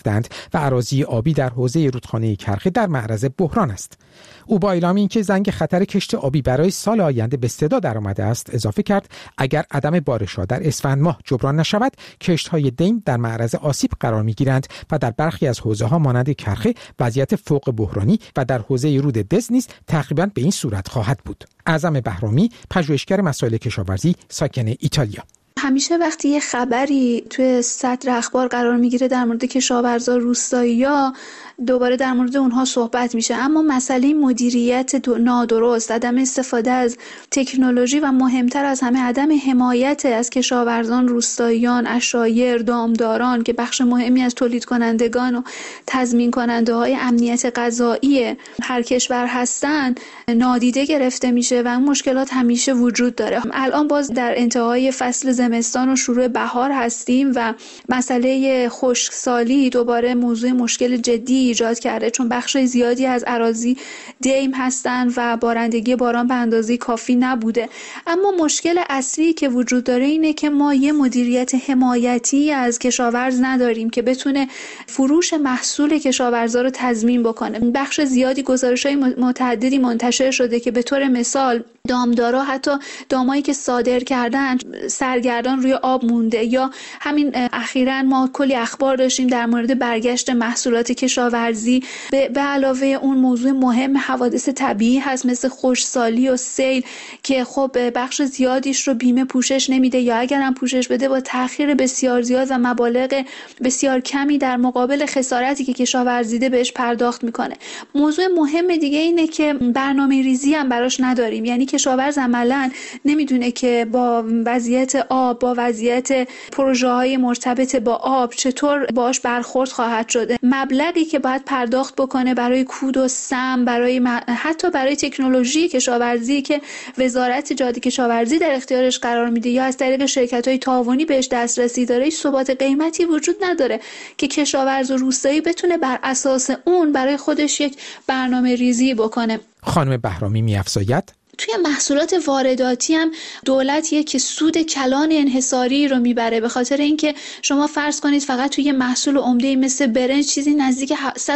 و اراضی آبی در حوزه رودخانه کرخه در معرض بحران است. او با اعلام اینکه زنگ خطر کشت آبی برای سال آینده به صدا درآمده است اضافه کرد اگر عدم بارش‌ها در اسفند ماه جبران نشود کشت‌های دیم در معرض آسیب قرار می‌گیرند و در برخی از حوزه‌ها مانند کرخه وضعیت فوق بحرانی و در حوزه رود دز نیز تقریباً به این صورت خواهد بود. اعظم بهرامی، پژوهشگر مسائل کشاورزی ساکن ایتالیا: همیشه وقتی یه خبری توی سطر اخبار قرار میگیره در مورد کشاورزا روستایی‌ها دوباره در مورد اونها صحبت میشه، اما مسئله مدیریت نادرست، عدم استفاده از تکنولوژی و مهمتر از همه عدم حمایت از کشاورزان روستاییان، عشایر، دامداران که بخش مهمی از تولید کنندگان و تضمین کننده های امنیت غذایی هر کشور هستن نادیده گرفته میشه و اون مشکلات همیشه وجود داره. الان باز در انتهای فصل زمستان و شروع بهار هستیم و مسئله خشکسالی دوباره موضوع مشکل جدی ایجاد کرده، چون بخش زیادی از اراضی دیم هستن و بارندگی باران به اندازه کافی نبوده. اما مشکل اصلی که وجود داره اینه که ما یه مدیریت حمایتی از کشاورز نداریم که بتونه فروش محصول کشاورزا رو تضمین بکنه. بخش زیادی گزارش‌های متعددی منتشر شده که به طور مثال دامدارا حتی دامایی که صادر کردن سرگردان روی آب مونده، یا همین اخیراً ما کلی اخبار داشتیم در مورد برگشت محصولات کشاورزی. به علاوه اون موضوع مهم حوادث طبیعی هست مثل خشکسالی و سیل که خب بخش زیادیش رو بیمه پوشش نمیده، یا اگر هم پوشش بده با تأخیر بسیار زیاد و مبالغ بسیار کمی در مقابل خسارتی که کشاورز دیده بهش پرداخت میکنه. موضوع مهم دیگه اینه که برنامه‌ریزی هم براش نداریم، یعنی کشاورز عملاً نمیدونه که با وضعیت آب، با وضعیت پروژه‌های مرتبط با آب چطور باش برخورد خواهد شد. مبلغی که باید پرداخت بکنه برای کود و سم، حتی برای تکنولوژی کشاورزی که وزارت جهاد کشاورزی در اختیارش قرار میده یا از طریق شرکت‌های تعاونی بهش دسترسی داره، ثبات قیمتی وجود نداره که کشاورز و روستایی بتونه بر اساس اون برای خودش یک برنامه‌ریزی بکنه. خانم بهرامی می‌افزاید توی محصولات وارداتی هم دولت یک سود کلان انحصاری رو میبره، به خاطر اینکه شما فرض کنید فقط توی محصول عمده مثل برنج چیزی نزدیک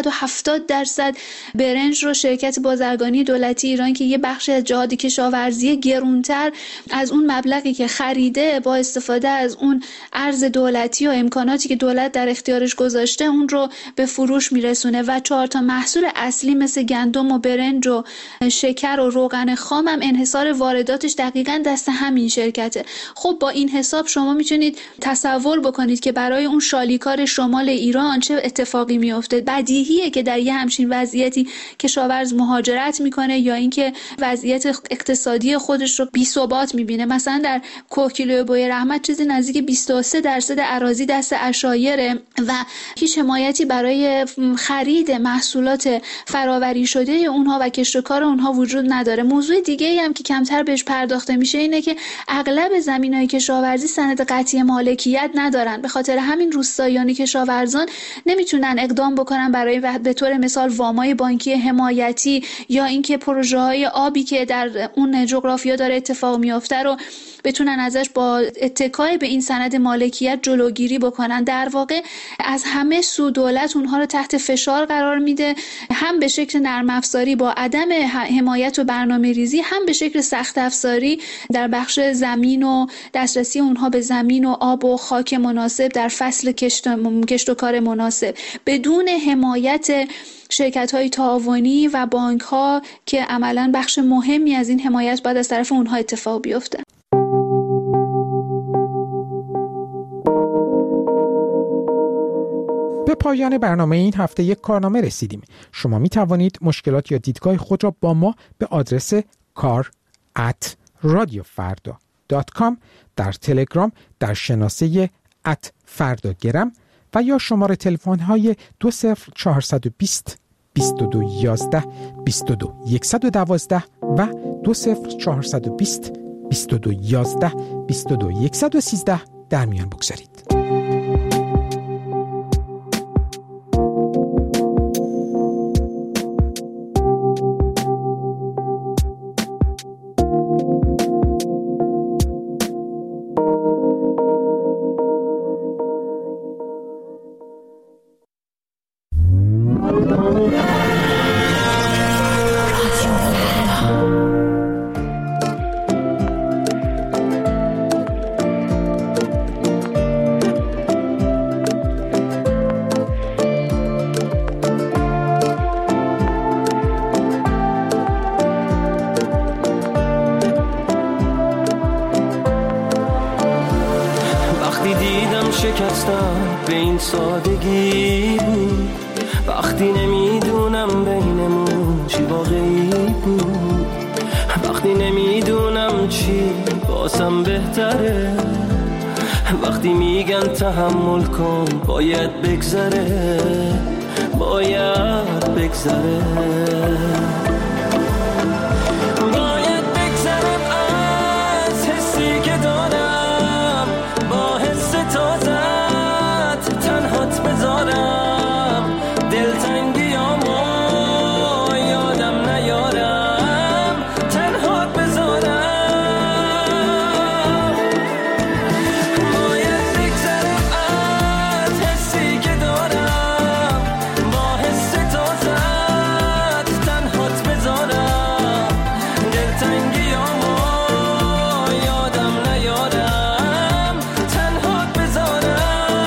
170% برنج رو شرکت بازرگانی دولتی ایران که یه بخشی از جهاد کشاورزی گرونتر از اون مبلغی که خریده با استفاده از اون ارز دولتی و امکاناتی که دولت در اختیارش گذاشته اون رو به فروش میرسونه و 4 تا محصول اصلی مثل گندم و برنج و شکر و روغن خام هم انحصار وارداتش دقیقاً دست همین شرکته. خب با این حساب شما میتونید تصور بکنید که برای اون شالیکار شمال ایران چه اتفاقی میفته. بدیهیه که در یه همچین وضعیتی کشاورز مهاجرت میکنه یا اینکه وضعیت اقتصادی خودش رو بی‌ثبات میبینه. مثلا در کوهگیلوی بوی رحمت چیزی نزدیک 23% اراضی دست عشایره و هیچ حمایتی برای خرید محصولات فراوری شده اونها و کشتکار اونها وجود نداره. موضوع دیگه هم که کمتر بهش پرداخته میشه اینه که اغلب زمینای کشاورزی سند قطعی مالکیت ندارن، به خاطر همین روستاییان کشاورزان نمیتونن اقدام بکنن برای به طور مثال وامای بانکی حمایتی یا اینکه پروژه‌های آبی که در اون جغرافیا داره اتفاق میفته رو بتونن ازش با اتکای به این سند مالکیت جلوگیری بکنن. در واقع از همه سو دولت اونها رو تحت فشار قرار میده، هم به شکل نرم افزاری با عدم حمایت و برنامه‌ریزی، هم به شکل سخت افزاری در بخش زمین و دسترسی اونها به زمین و آب و خاک مناسب در فصل کشت و کار مناسب، بدون حمایت شرکت‌های تعاونی و بانک‌ها که عملاً بخش مهمی از این حمایت باید از طرف اونها اتفاق بیفته. به پایان برنامه این هفته یک کارنامه رسیدیم. شما می توانید مشکلات یا دیدگاه خود را با ما به آدرس kar@radiofarda.com در تلگرام در شناسه @فرداگرم و یا شماره تلفن های 20420 2211 22 112 و 20420 2211 22 113 در میان بگذارید. وقتی نمیدونم بینمون چی واقعی بود، وقتی نمیدونم چی واسم بهتره، وقتی میگن تحمل کن باید بگذره، باید بگذره، باید بگذرم از حسی که دارم، با حس تازت تنهات بذارم، دلتنگیامو یادم نیارم، تنهات بذارم، باید بگذرم از حسی که دارم، با حس تازت تنهات بذارم، دلتنگیامو یادم نیارم، تنهات بذارم.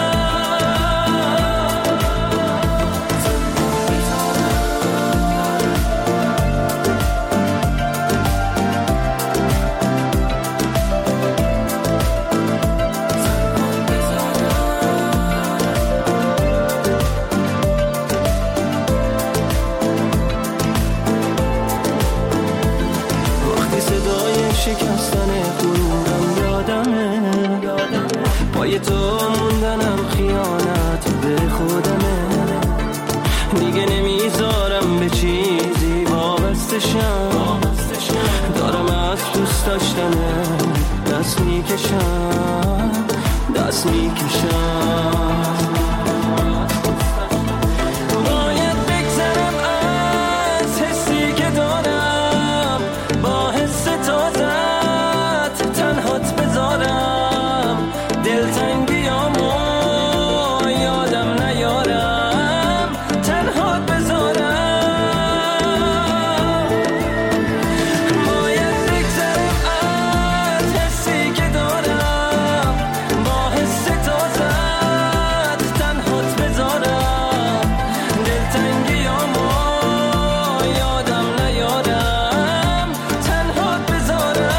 وقتی صدای شکستن غرورم یادمه، پای تو موندنم خیانت به خودمه، دیگه نمیذارم به چیزی وابسته شم، دارم از دوست داشتنه دست میکشم، دست میکشم، باید بگذرم از حسی که دارم، با حس تازت تنهات بذارم، دلتنگیامو یادم نیارم، تنهات بذارم، باید بگذرم از حسی که دارم، با حس تازت تنهات بذارم، دلتنگیامو یادم نیارم، تنهات بذارم.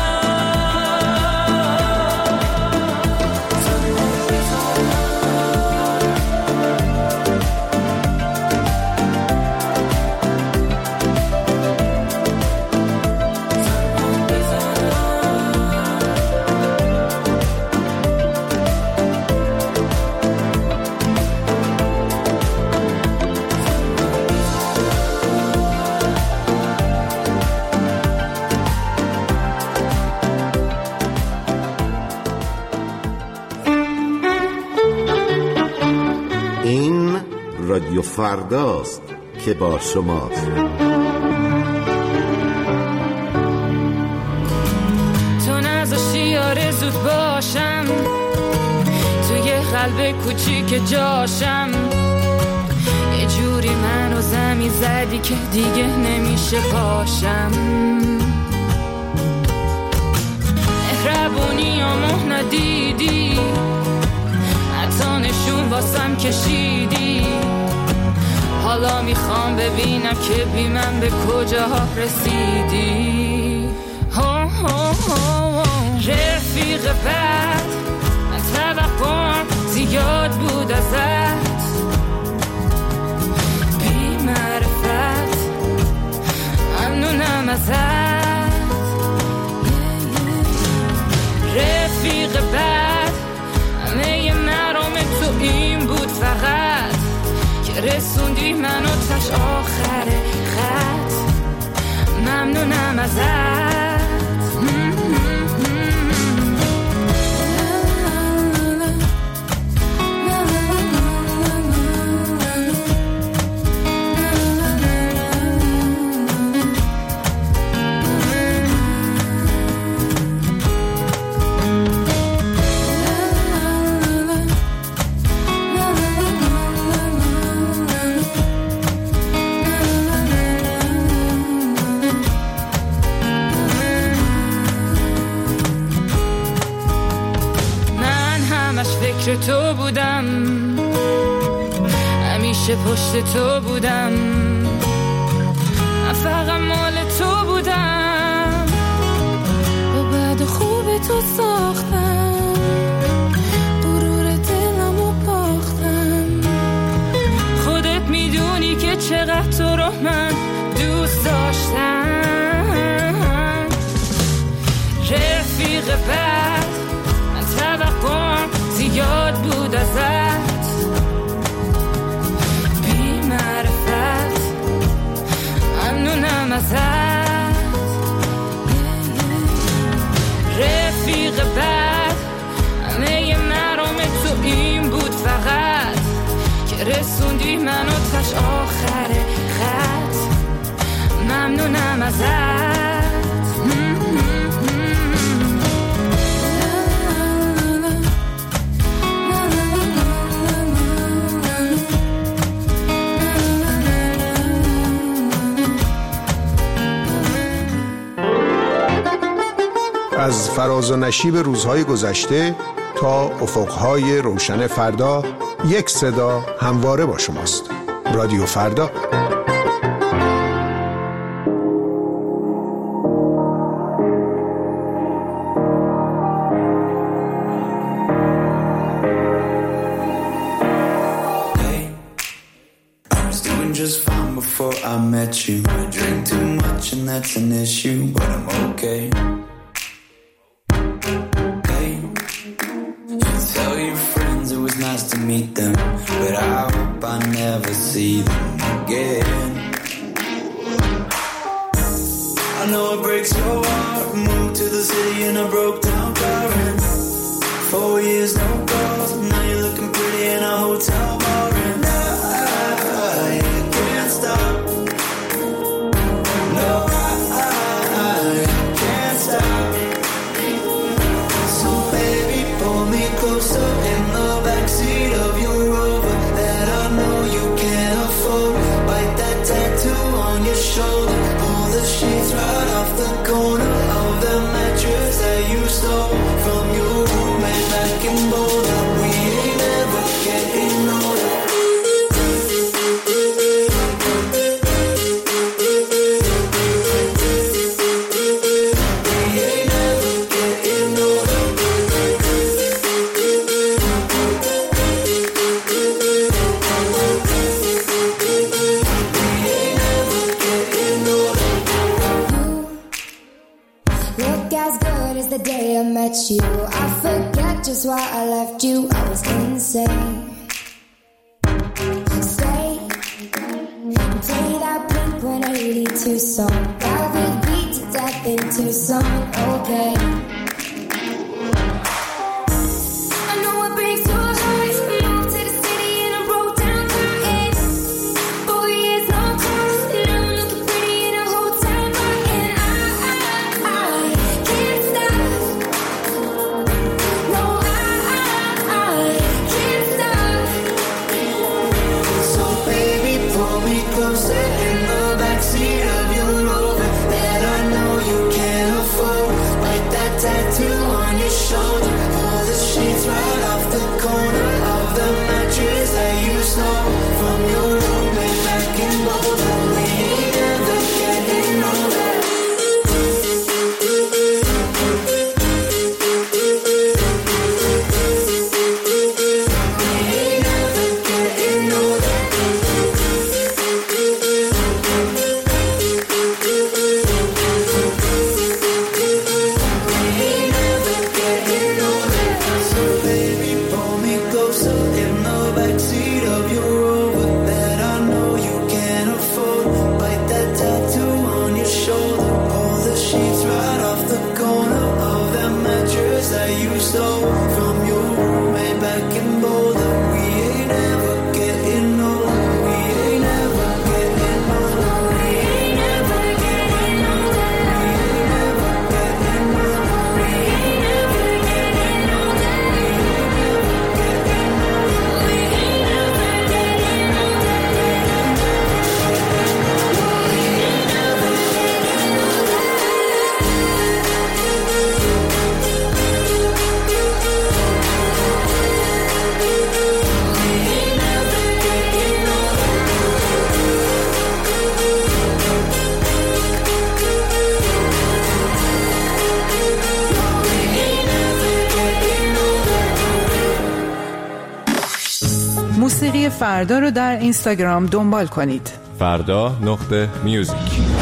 این رادیو فرداست که با شماست. تو نذاشتی آرزوت باشم، توی قلب کوچیک جاشم، یه جوری منو زمین زدی که دیگه نمیشه پاشم، مهربونیامو ندیدی، حتی نشون واسم کشیدی، حالا میخوام ببینم که بی من به کجاها رسیدی. رفیق بد، من توقعم زیاد بود ازت، بی معرفت ممنونم ازت. رفیق بد، همه مرام تو این بود فقط، که رسوندی منو تاش آخر خط، ممنونم ازت. فکر تو بودم، همیشه پشت تو بودم، من فقط مال تو بودم، با بعد خوب تو ساختم، غرور دلمو باختم. خودت میدونی چقدر تو رو من دوست داشتم. رفیق بد من توقعم زیاد بود ازت، بی معرفت ممنونم ازت. رفیق بد همه مرام تو این بود فقط که رسوندی منو تاش آخر خط، ممنونم ازت. از فراز و نشیب روزهای گذشته تا افقهای روشن فردا، یک صدا همواره با شماست. رادیو فردا. Before I met you, I drink too much and that's an issue, but I'm okay. Hey, you tell your friends it was nice to meet them, but I hope I never see them again. I know it breaks your heart, moved to the city in a broke down car, and 4 years no calls, now you're looking pretty in a hotel bar, and I can't stop. No, I can't stop. So baby, pull me closer in the backseat of your Rover that I know you can't afford. Bite that tattoo on your shoulder, pull the sheets right off the corner of the mattress that you stole from your roommate back in Boulder. We ain't never getting older. You, I forget just why I left you. I was insane. Stay and play that Blink-182 song. I'll be beat to death in Tucson. Okay. I know it breaks your heart. Moved to the city and I broke down car. 4 years no calls. Now I'm looking pretty in a hotel bar, and I can't stop. Closer in the backseat of your Rover that I know you can't afford. Like that tattoo on your shoulder, pull the sheets right off the corner of the mattress that you stole from your roommate back in Boulder. We ain't ever getting older. موسیقی فردا رو در اینستاگرام دنبال کنید. فردا.music.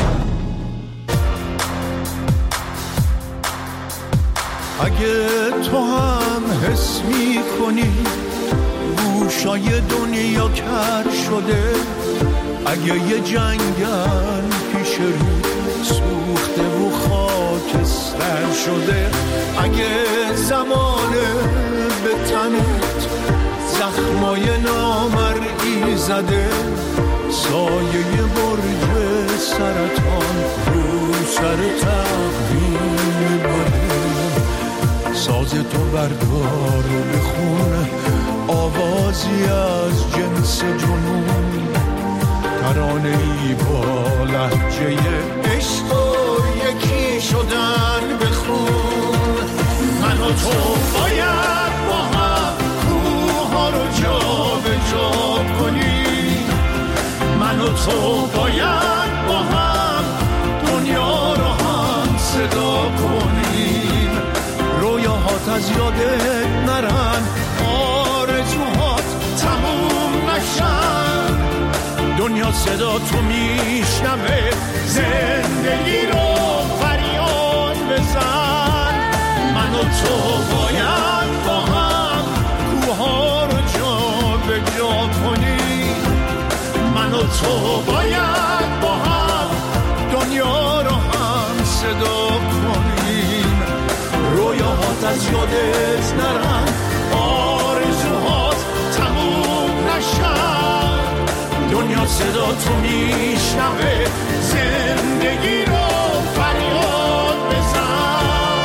اگه تو هم حس می کنی گوشای دنیا کر شده، اگه یه جنگل پیش رو سوخته و خاکستر شده، اگه زمانه به تنت زخمای نامرئی زده، سایه برج سرطان رو سر تقویم بره، ساز تو بردار و بخون آوازی از جنس جنون، ترانه‌ای با لهجه عشق و یکی شدن بخون. من و تو باید با هم کوها رو جا به جا کنیم، من و تو باید با هم دنیا رو هم صدا کنیم، رویاهات از یادت نرن، آرزوهات تموم نشن، دنیا صدا تو میشنوه، زندگی رو فریاد بزن. من و تو باید با هم کوها رو جا به جا کنیم، من و تو باید با هم دنیا رو هم صدا کنیم، رویاهات از یادت نرن، آرزوهات تموم نشن، دنیا صدا تو میشنوه، زندگی رو فریاد بزن.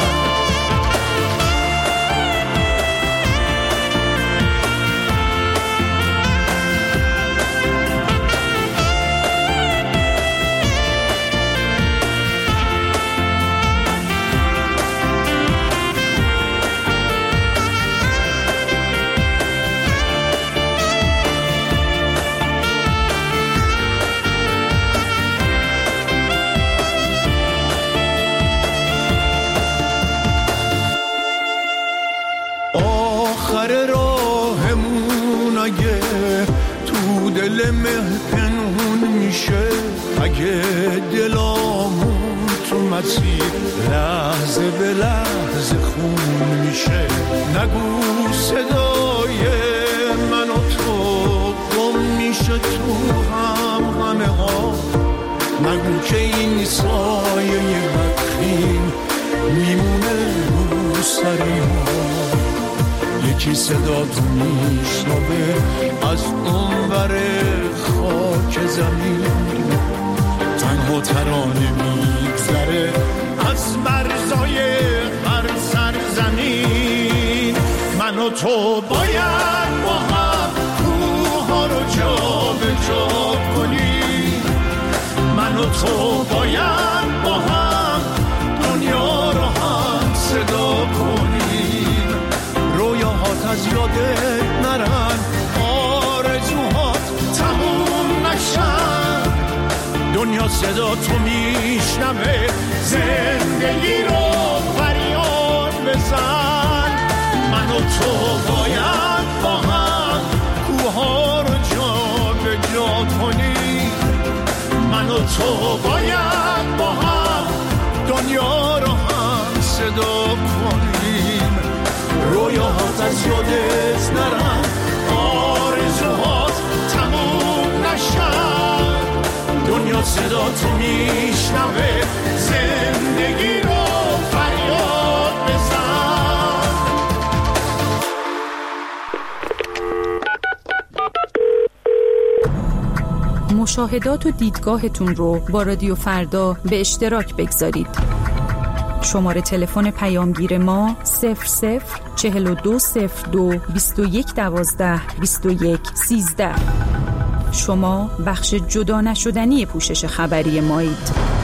آخر راهمون اگه تو دل مهپنهون میشه، اگه دلامون تو مسیر لحظه به لحظه خون میشه، نگو صدای من و تو گم میشه تو همه ها، نگو که این سایه بدخیم میمونه رو سر ما، یکی صدا تو میشنوه از اون ور خاک زمین، تنها ترانه میگذره از مرزای هر سرزمین. من و تو باید با هم کوها رو جا به جا کنیم، من و تو باید با هم دنیا رو هم صدا کنیم، رویاهات از یادت نرن، آرزوهات تموم نشن، دنیا صدا تو میشنوه، زندگی رو فریاد بزن. من و تو باید با هم کوها رو جا به جا کنیم، من و تو باید با هم دنیا رو هم صدا کنیم، رویاهات از یادت نرن، آرزوهات تموم نشن، دنیا صدا تو میشنوه، زندگی رو فریاد بزن. مشاهدات و دیدگاهتون رو با رادیو فردا به اشتراک بگذارید. شماره تلفن پیامگیر ما 004202 2112 2113. شما بخش جدا نشدنی پوشش خبری مایید.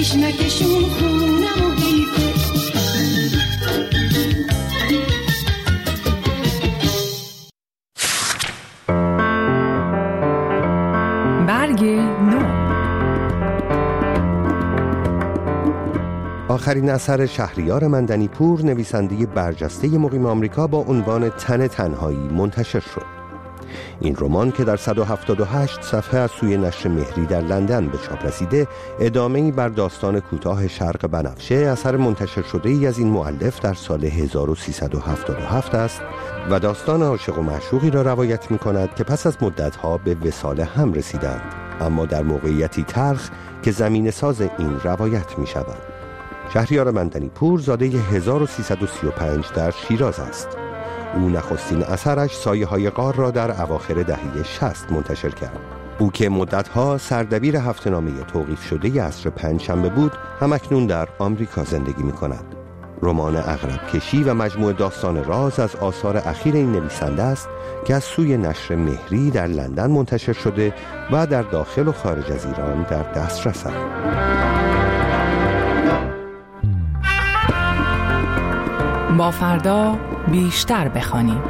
تشنکشون خونم و حیفه. برگ نو. آخرین اثر شهریار مندنی پور، نویسنده برجسته مقیم آمریکا، با عنوان تن تنهایی منتشر شد. این رمان که در 178 صفحه از سوی نشر مهری در لندن به چاپ رسیده، ادامه‌ای بر داستان کوتاه شرق بنفشه، اثر منتشر شده ای از این مؤلف در سال 1377 است و داستان عاشق و معشوقی را روایت می‌کند که پس از مدت‌ها به وصال هم رسیدند، اما در موقعیتی تلخ که زمینه ساز این روایت می‌شود. شهریار مندنی پور زاده 1335 در شیراز است. او نخستین اثرش سایه های غار را در اواخر دهه 60 منتشر کرد. او که مدتها سردبیر هفته‌نامه توقیف شده عصر پنجشنبه بود، همکنون در آمریکا زندگی می کند. رمان عقرب کشی و مجموعه داستان راز از آثار اخیر این نویسنده است که از سوی نشر مهری در لندن منتشر شده و در داخل و خارج از ایران در دسترس است. با فردا بیشتر بخوانیم.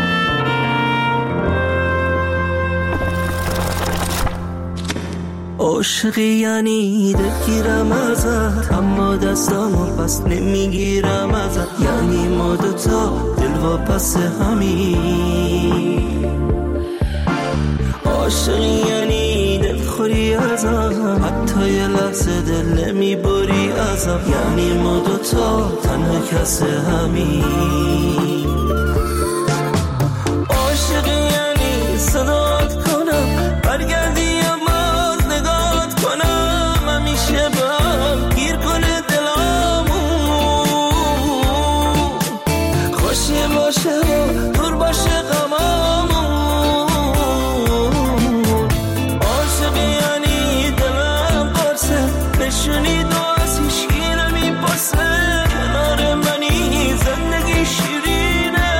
عاشقی یعنی دلگیرم ازت، اما دستامو پس نمیگیرم ازت. یعنی ما دوتا دل واپس همین. عاشقی یعنی دلخوری ازم، حتی یه لحظه دل نمیبری ازم. یعنی ما دوتا تنها کس همین. عاشقی یعنی صدات کنم برگردی یا باز نگات کنم، همیشه به هم گیر کنه دلامون. خوشی باشه و دور باشه غمامون. عاشقی یعنی دلم قرصه، نشونی دو از هیچکی نمیپرسه. کنار منی زندگی شیرینه.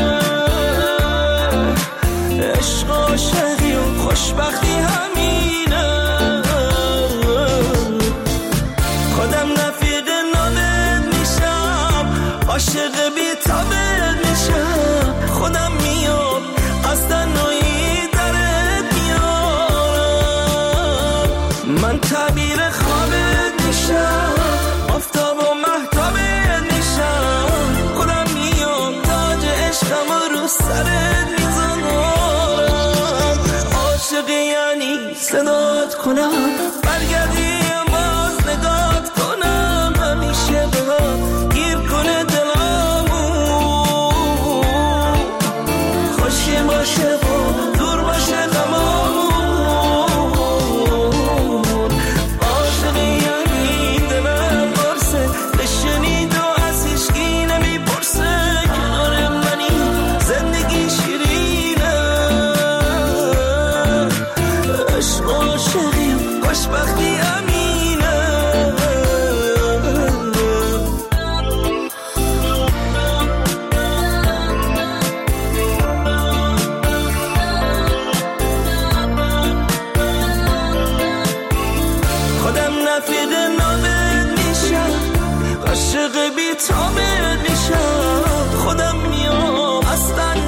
عشق عاشقی و خوشبختی همینه. خودم رفیق نامت میشم، عاشق بی‌تابت میشم. خودم میام از تنهایی درت میارم. من تعبیر خوابت میشم، آفتاب و مهتابت میشم. خودم میام تاج عشقم رو سرت میذارم. عاشقی یعنی صدات کنم برگردی یا باز نگات کنم، همیشه به هم گیر کنه دلامون. خوشی باشه و دور باشه غمامون. عاشقی یعنی دلم قرصه، بشنی دو از هیچکی نمیپرسه. کنار منی زندگی شیرینه. عشق عاشقی و خوشبختی امینه. خودم رفیق نامت میشم، عاشق بی‌تابت میشم. خودم میام از تنهایی